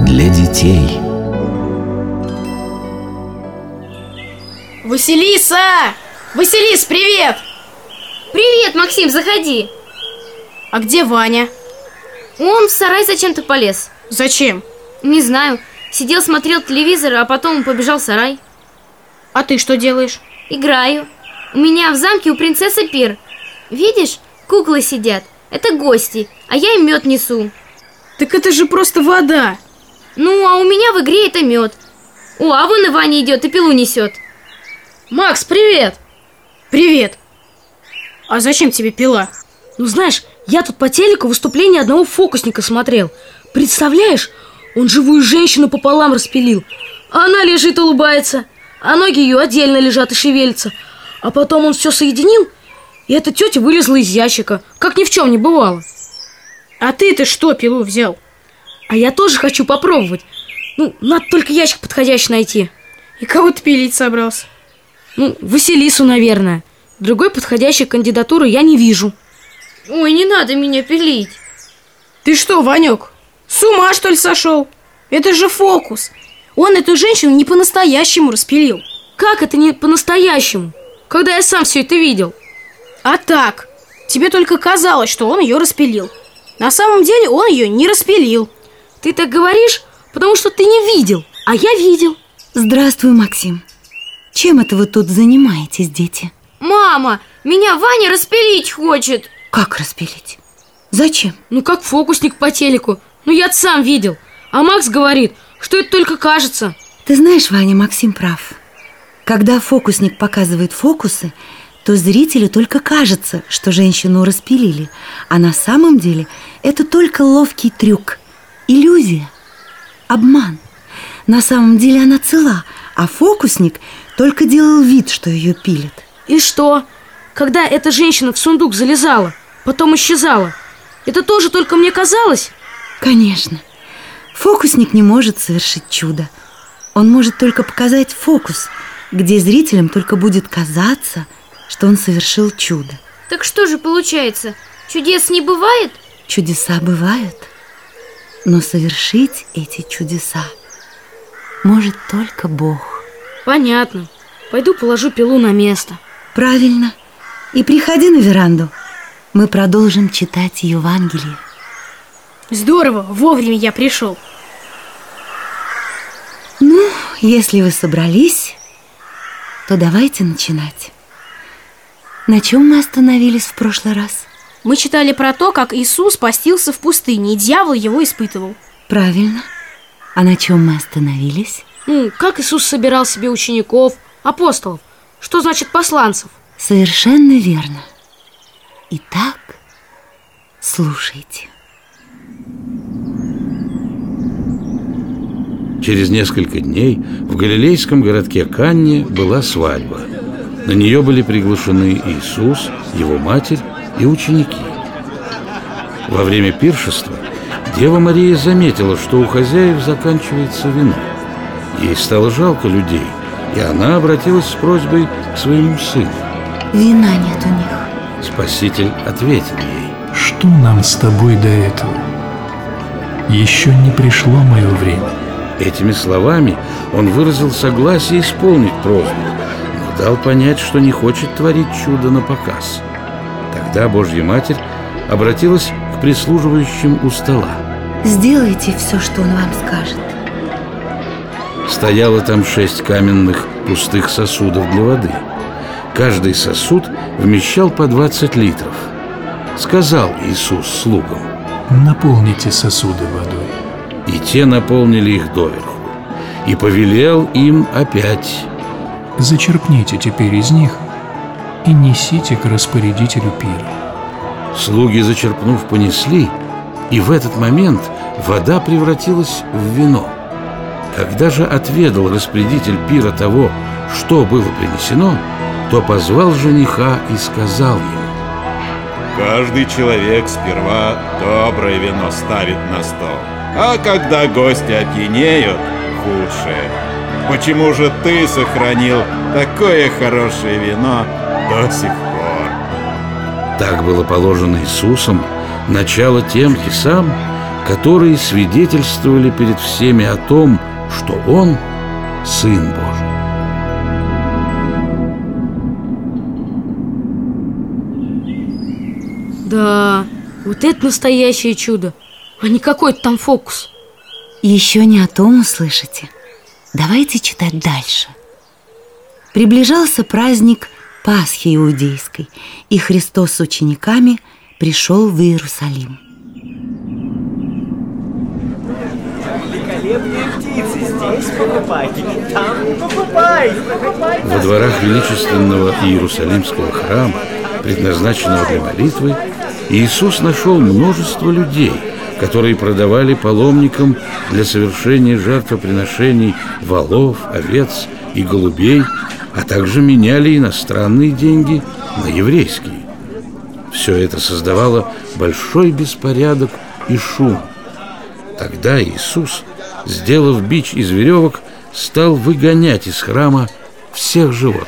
для детей. Василиса! Василис, привет! Привет, Максим, заходи. А где Ваня? Он в сарай зачем-то полез. Зачем? Не знаю. Сидел, смотрел телевизор, а потом побежал в сарай. А ты что делаешь? Играю. У меня в замке у принцессы пир. Видишь, куклы сидят. Это гости, а я им мед несу. Так это же просто вода. Ну, а у меня в игре это мед. О, а вон и Ваня идет и пилу несет. Макс, привет! Привет! А зачем тебе пила? Ну знаешь, я тут по телеку выступление одного фокусника смотрел. Представляешь, он живую женщину пополам распилил. А она лежит и улыбается, а ноги ее отдельно лежат и шевелятся. А потом он все соединил, и эта тетя вылезла из ящика, как ни в чем не бывало. А ты-то что пилу взял? А я тоже хочу попробовать. Ну, надо только ящик подходящий найти. И кого ты пилить собрался? Ну, Василису, наверное. Другой подходящей кандидатуры я не вижу. Ой, не надо меня пилить. Ты что, Ванек, с ума что ли сошел? Это же фокус. Он эту женщину не по-настоящему распилил. Как это не по-настоящему? Когда я сам все это видел. А так, тебе только казалось, что он ее распилил. На самом деле он ее не распилил. Ты так говоришь, потому что ты не видел, а я видел. Здравствуй, Максим. Чем это вы тут занимаетесь, дети? Мама, меня Ваня распилить хочет. Как распилить? Зачем? Ну, как фокусник по телеку. Ну, я сам видел. А Макс говорит, что это только кажется. Ты знаешь, Ваня, Максим прав. Когда фокусник показывает фокусы, то зрителю только кажется, что женщину распилили. А на самом деле это только ловкий трюк. Иллюзия. Обман. На самом деле она цела, а фокусник только делал вид, что ее пилит. И что? Когда эта женщина в сундук залезала, потом исчезала, это тоже только мне казалось? Конечно. Фокусник не может совершить чудо. Он может только показать фокус, где зрителям только будет казаться, что он совершил чудо. Так что же получается? Чудес не бывает? Чудеса бывают, но совершить эти чудеса может только Бог. Понятно. Пойду положу пилу на место. Правильно. И приходи на веранду. Мы продолжим читать Евангелие. Здорово, вовремя я пришел. Ну, если вы собрались, то давайте начинать. На чем мы остановились в прошлый раз? Мы читали про то, как Иисус постился в пустыне, и дьявол его испытывал. Правильно. А на чем мы остановились? Ну, как Иисус собирал себе учеников, апостолов. Что значит посланцев? Совершенно верно. Итак, слушайте. Через несколько дней в галилейском городке Канне была свадьба. На нее были приглашены Иисус, его матерь и ученики. Во время пиршества Дева Мария заметила, что у хозяев заканчивается вино. Ей стало жалко людей, и она обратилась с просьбой к своему сыну. Вина нет у них. Спаситель ответил ей: что нам с тобой до этого? Еще не пришло мое время. Этими словами он выразил согласие исполнить просьбу, но дал понять, что не хочет творить чудо на показ. Тогда Божья Матерь обратилась к прислуживающим у стола. Сделайте все, что он вам скажет. Стояло там 6 каменных пустых сосудов для воды. Каждый сосуд вмещал по 20 литров. Сказал Иисус слугам: наполните сосуды водой. И те наполнили их доверху. И повелел им опять: зачерпните теперь из них и несите к распорядителю пира. Слуги, зачерпнув, понесли, и в этот момент вода превратилась в вино. Когда же отведал распорядитель пира того, что было принесено, то позвал жениха и сказал ему: каждый человек сперва доброе вино ставит на стол, а когда гости опьянеют, худшее. Почему же ты сохранил такое хорошее вино до сих пор? Так было положено Иисусом начало тем и сам, которые свидетельствовали перед всеми о том, что Он Сын Божий. Да, вот это настоящее чудо, а не какой-то там фокус. Еще не о том услышите. Давайте читать дальше. Приближался праздник Пасхи иудейской, и Христос с учениками пришел в Иерусалим. Великолепные птицы, здесь покупайте, там покупайте. Во дворах величественного Иерусалимского храма, предназначенного для молитвы, Иисус нашел множество людей, которые продавали паломникам для совершения жертвоприношений волов, овец и голубей, а также меняли иностранные деньги на еврейские. Все это создавало большой беспорядок и шум. Тогда Иисус, сделав бич из веревок, стал выгонять из храма всех животных.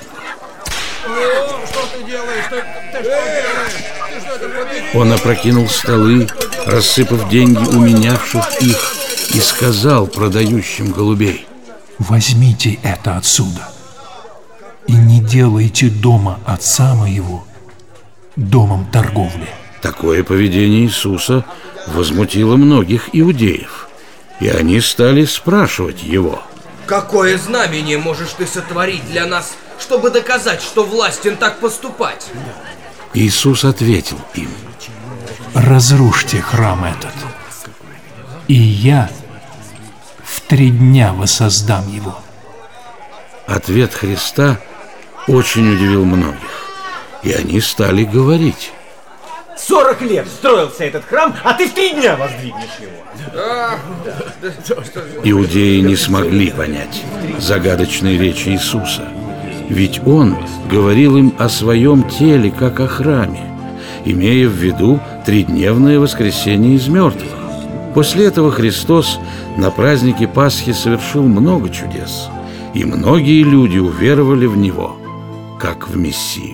Он опрокинул столы, рассыпав деньги у менявших их, и сказал продающим голубей: «Возьмите это отсюда и не делайте дома Отца Моего домом торговли». Такое поведение Иисуса возмутило многих иудеев, и они стали спрашивать Его: «Какое знамение можешь ты сотворить для нас, чтобы доказать, что властен так поступать?» Иисус ответил им: «Разрушьте храм этот, и я в 3 дня воссоздам его». Ответ Христа очень удивил многих, и они стали говорить: 40 лет строился этот храм, а ты в 3 дня воздвигнешь его. Иудеи не смогли понять загадочной речи Иисуса, ведь Он говорил им о своем теле, как о храме, имея в виду 3-дневное воскресение из мертвых. После этого Христос на празднике Пасхи совершил много чудес, и многие люди уверовали в Него, как в Мессию.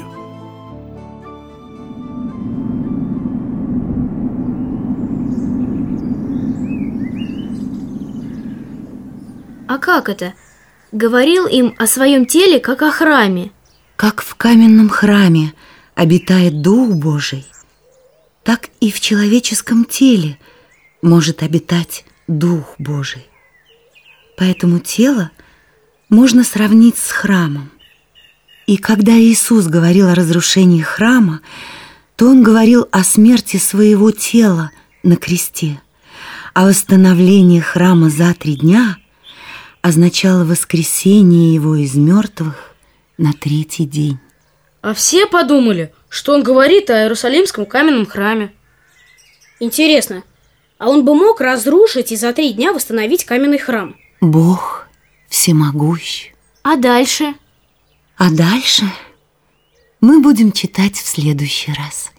А как это? Говорил им о своем теле, как о храме. Как в каменном храме обитает Дух Божий, так и в человеческом теле может обитать Дух Божий. Поэтому тело можно сравнить с храмом. И когда Иисус говорил о разрушении храма, то Он говорил о смерти своего тела на кресте, а восстановление храма за 3 дня означало воскресение его из мертвых на 3-й день. А все подумали, что он говорит о Иерусалимском каменном храме. Интересно, а он бы мог разрушить и за 3 дня восстановить каменный храм? Бог всемогущ. А дальше? А дальше мы будем читать в следующий раз.